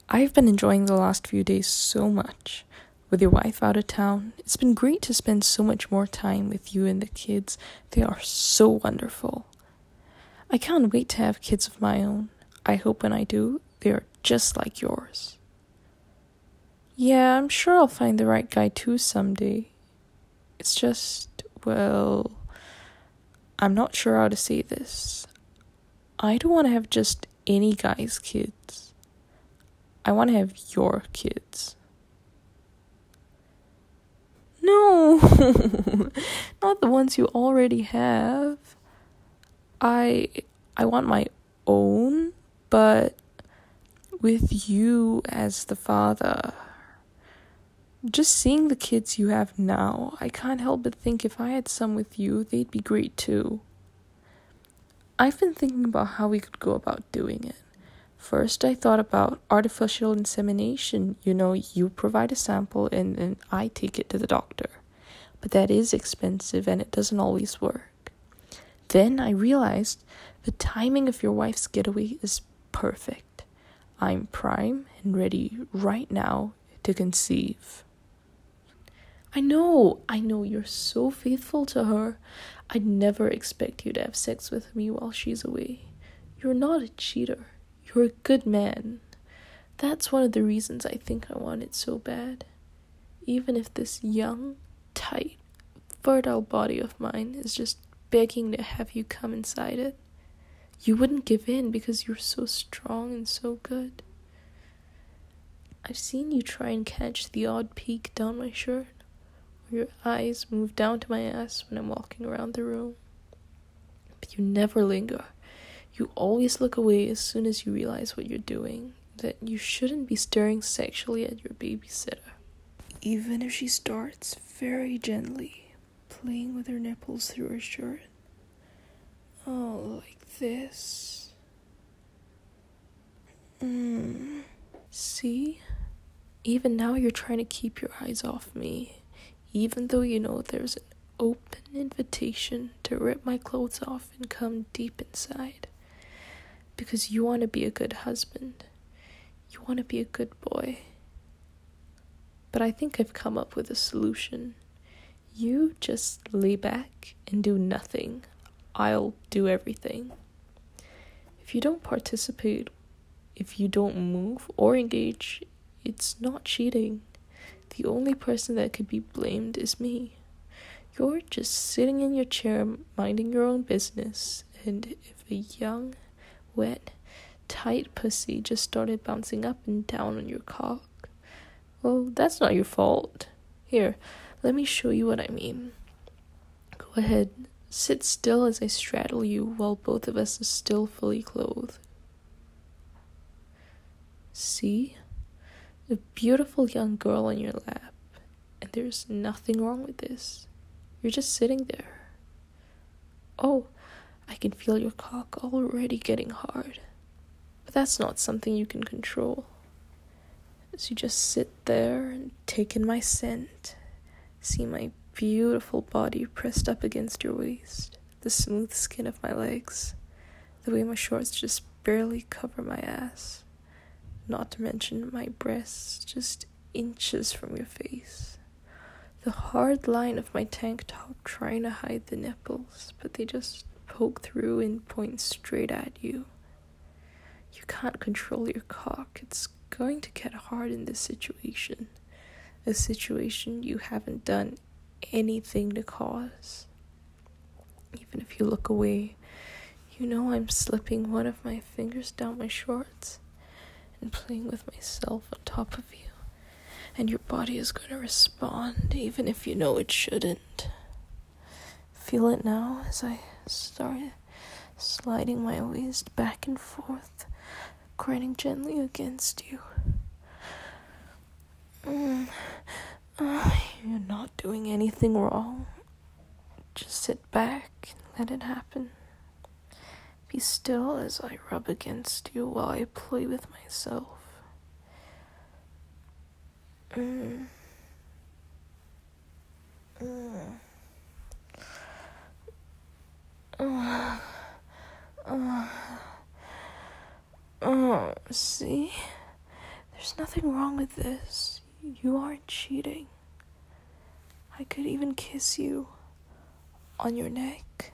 I've been enjoying the last few days so much. With your wife out of town, it's been great to spend so much more time with you and the kids. They are so wonderful. I can't wait to have kids of my own. I hope when I do, they are just like yours. Yeah, I'm sure I'll find the right guy too someday. It's just, well, I'm not sure how to say this. I don't want to have just any guy's kids. I want to have your kids. No, not the ones you already have. I want my own, but with you as the father. Just seeing the kids you have now, I can't help but think if I had some with you, they'd be great too. I've been thinking about how we could go about doing it. First, I thought about artificial insemination. You provide a sample and then I take it to the doctor. But that is expensive and it doesn't always work. Then I realized the timing of your wife's getaway is perfect. I'm prime and ready right now to conceive. I know, you're so faithful to her. I'd never expect you to have sex with me while she's away. You're not a cheater. You're a good man. That's one of the reasons I think I want it so bad. Even if this young, tight, fertile body of mine is just begging to have you come inside it, you wouldn't give in because you're so strong and so good. I've seen you try and catch the odd peek down my shirt, or your eyes move down to my ass when I'm walking around the room. But you never linger. You always look away as soon as you realize what you're doing, that you shouldn't be staring sexually at your babysitter. Even if she starts very gently, playing with her nipples through her shirt. Oh, like this. See? Even now you're trying to keep your eyes off me, even though you know there's an open invitation to rip my clothes off and come deep inside. Because you want to be a good husband. You want to be a good boy. But I think I've come up with a solution. You just lay back and do nothing. I'll do everything. If you don't participate, if you don't move or engage, it's not cheating. The only person that could be blamed is me. You're just sitting in your chair minding your own business, and if a young, wet, tight pussy just started bouncing up and down on your cock, well, that's not your fault. Here, let me show you what I mean. Go ahead, sit still as I straddle you while both of us are still fully clothed. See? A beautiful young girl on your lap, and there's nothing wrong with this. You're just sitting there. Oh, I can feel your cock already getting hard. But that's not something you can control. As you just sit there and take in my scent, see my beautiful body pressed up against your waist, the smooth skin of my legs, the way my shorts just barely cover my ass, not to mention my breasts just inches from your face. The hard line of my tank top trying to hide the nipples, but they just poke through and point straight at you. You can't control your cock. It's going to get hard in this situation. A situation you haven't done anything to cause. Even if you look away, you know I'm slipping one of my fingers down my shorts and playing with myself on top of you. And your body is going to respond, even if you know it shouldn't. Feel it now as I start sliding my waist back and forth, grinding gently against you. You're not doing anything wrong. Just sit back and let it happen. Be still as I rub against you while I play with myself. See? There's nothing wrong with this. You aren't cheating. I could even kiss you on your neck.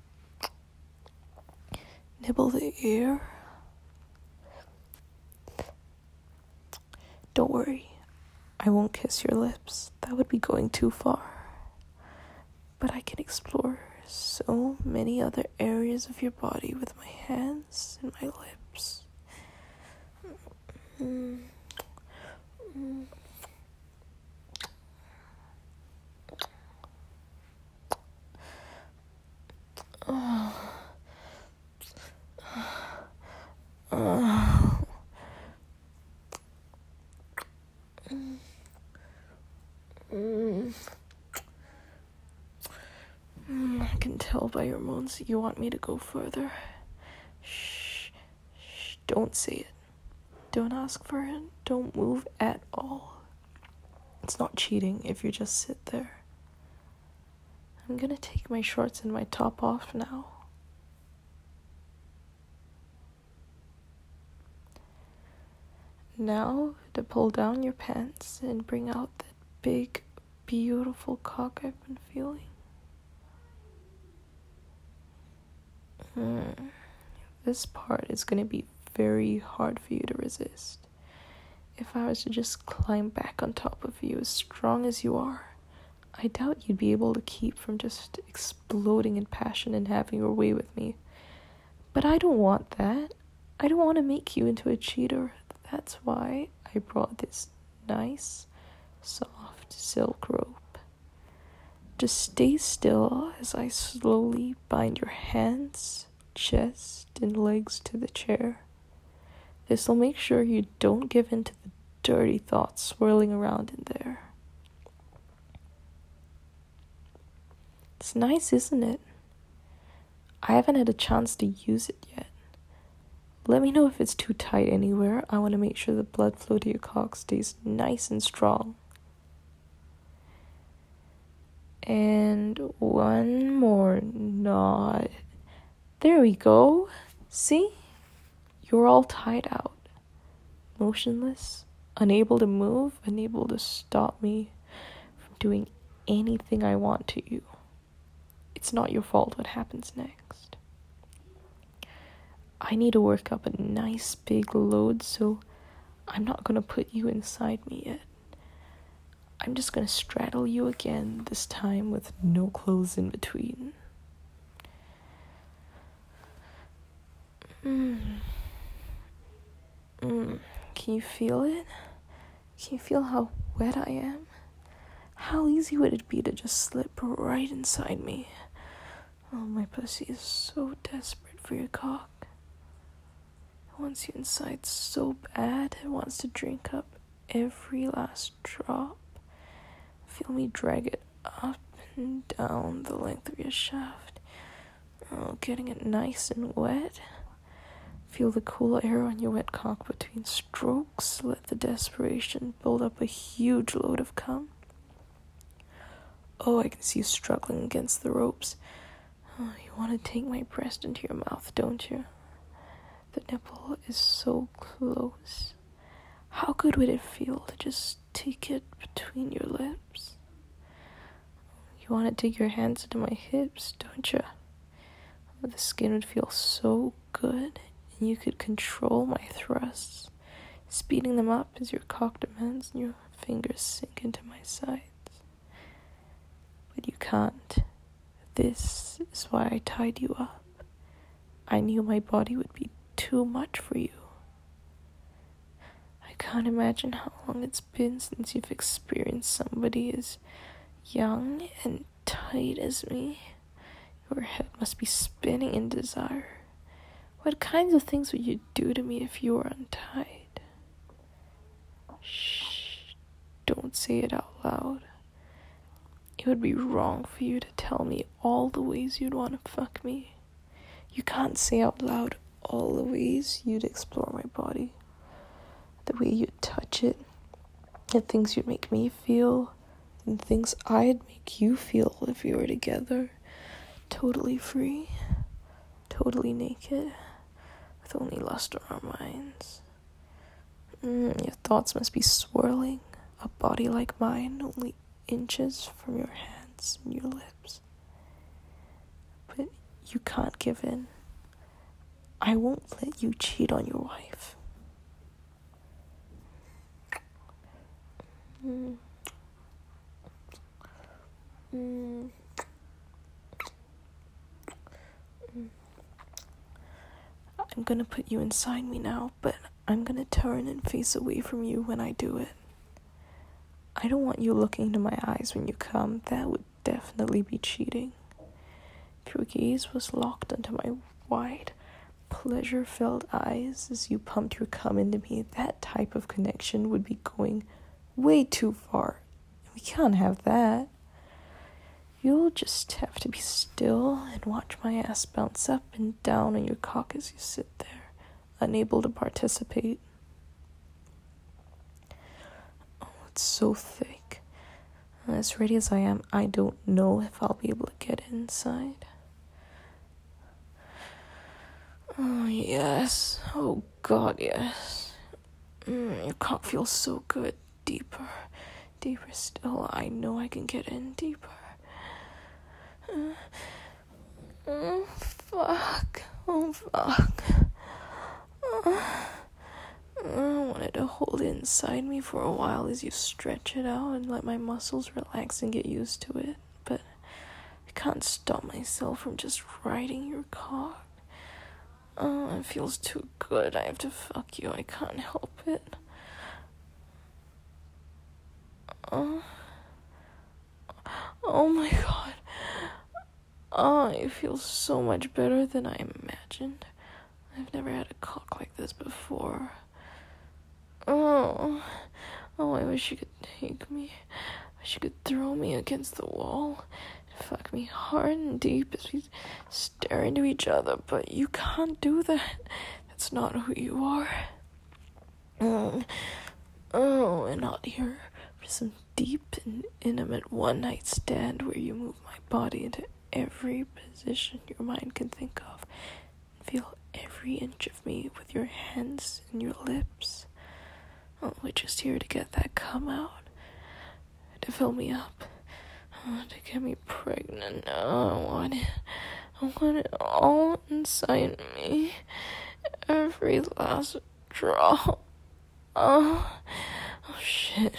Nibble the ear. Don't worry, I won't kiss your lips. That would be going too far. But I can explore so many other areas of your body with my hands and my lips. I can tell by your moans that you want me to go further. Shh, don't say it. Don't ask for it. Don't move at all. It's not cheating if you just sit there. I'm gonna take my shorts and my top off now. Now to pull down your pants and bring out that big, beautiful cock I've been feeling. This part is going to be very hard for you to resist. If I was to just climb back on top of you as strong as you are, I doubt you'd be able to keep from just exploding in passion and having your way with me. But I don't want that. I don't want to make you into a cheater. That's why I brought this nice, soft silk rope. Just stay still as I slowly bind your hands, chest, and legs to the chair. This will make sure you don't give in to the dirty thoughts swirling around in there. It's nice, isn't it? I haven't had a chance to use it yet. Let me know if it's too tight anywhere. I want to make sure the blood flow to your cock stays nice and strong. And one more knot. There we go. See? You're all tied out. Motionless, unable to move, unable to stop me from doing anything I want to you. It's not your fault what happens next. I need to work up a nice big load, so I'm not going to put you inside me yet. I'm just going to straddle you again, this time with no clothes in between. Can you feel it? Can you feel how wet I am? How easy would it be to just slip right inside me? Oh, my pussy is so desperate for your cock. It wants you inside so bad, it wants to drink up every last drop. Feel me drag it up and down the length of your shaft. Oh, getting it nice and wet. Feel the cool air on your wet cock between strokes. Let the desperation build up a huge load of cum. Oh, I can see you struggling against the ropes. Oh, you want to take my breast into your mouth, don't you? The nipple is so close. How good would it feel to just take it between your lips? You want to dig your hands into my hips, don't you? The skin would feel so good, and you could control my thrusts, speeding them up as your cock demands and your fingers sink into my sides. But you can't. This is why I tied you up. I knew my body would be too much for you. I can't imagine how long it's been since you've experienced somebody as young and tight as me. Your head must be spinning in desire. What kinds of things would you do to me if you were untied? Shh, don't say it out loud. It would be wrong for you to tell me all the ways you'd want to fuck me. You can't say out loud all the ways you'd explore my body. The way you'd touch it, the things you'd make me feel, and things I'd make you feel if we were together. Totally free, totally naked, with only lust on our minds. Your thoughts must be swirling. A body like mine, only inches from your hands and your lips. But you can't give in. I won't let you cheat on your wife. I'm gonna put you inside me now, but I'm gonna turn and face away from you when I do it. I don't want you looking into my eyes when you come. That would definitely be cheating. If your gaze was locked into my wide, pleasure-filled eyes as you pumped your cum into me, that type of connection would be going way too far. We can't have that. You'll just have to be still and watch my ass bounce up and down on your cock as you sit there, unable to participate. Oh, it's so thick. As ready as I am, I don't know if I'll be able to get inside. Oh, yes. Oh, God, yes. Your cock feels so good. Deeper. Deeper still. I know I can get in deeper. Fuck. Oh, fuck. I wanted to hold it inside me for a while as you stretch it out and let my muscles relax and get used to it, but I can't stop myself from just riding your cock. Oh, it feels too good. I have to fuck you. I can't help it. Oh my God. Oh, it feels so much better than I imagined. I've never had a cock like this before. Oh, I wish you could take me. I wish you could throw me against the wall and fuck me hard and deep as we stare into each other, but you can't do that. That's not who you are. And not here for some deep and intimate one-night stand where you move my body into every position your mind can think of and feel every inch of me with your hands and your lips. Oh, we're just here to get that cum out, to fill me up, to get me pregnant. I want it all inside me, every last drop. Oh shit.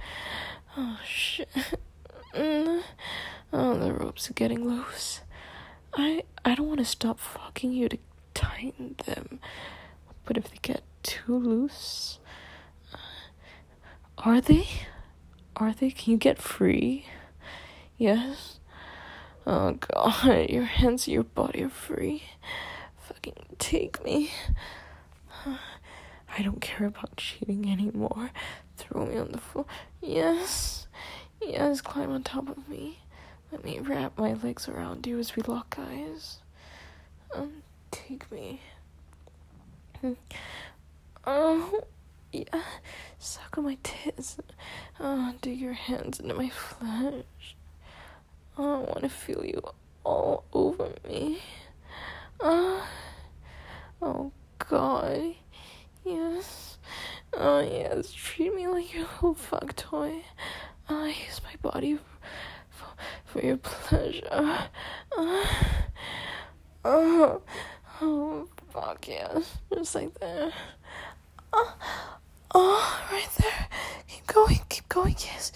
Oh, the ropes are getting loose. I don't want to stop fucking you to tighten them, but if they get too loose, are they? Can you get free? Yes? Oh God, your hands and your body are free. Fucking take me. I don't care about cheating anymore. Throw me on the floor. Yes, climb on top of me. Let me wrap my legs around you as we lock eyes. Take me. Oh, yeah. Suck on my tits. Dig your hands into my flesh. I want to feel you all over me. Oh, God. Yes. Oh, yes. Treat me like your little fuck toy. Use my body for your pleasure. Oh, fuck yes. Just like that. Right there. Keep going. Yes.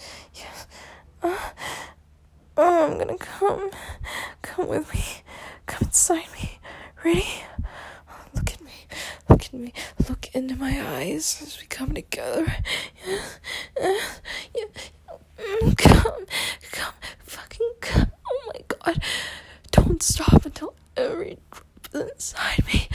I'm gonna come with me. Come inside me. Ready? Look at me. Look into my eyes as we come together. Yeah. Come. Fucking come. Oh my God. Don't stop until every drop is inside me.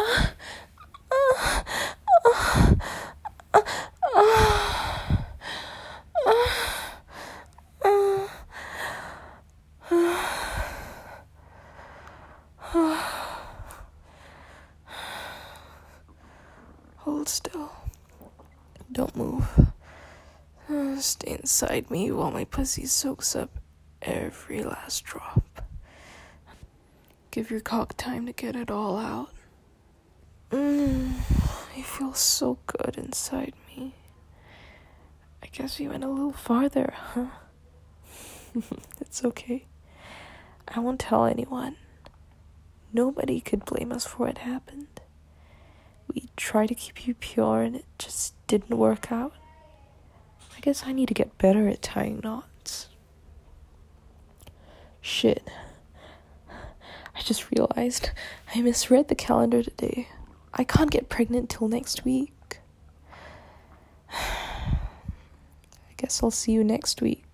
Hold still. Don't move. Stay inside me while my pussy soaks up every last drop. Give your cock time to get it all out. It feels so good inside me. I guess we went a little farther, huh? It's okay. I won't tell anyone. Nobody could blame us for what happened. We tried to keep you pure and it just didn't work out. I guess I need to get better at tying knots. Shit. I just realized I misread the calendar today. I can't get pregnant till next week. I guess I'll see you next week.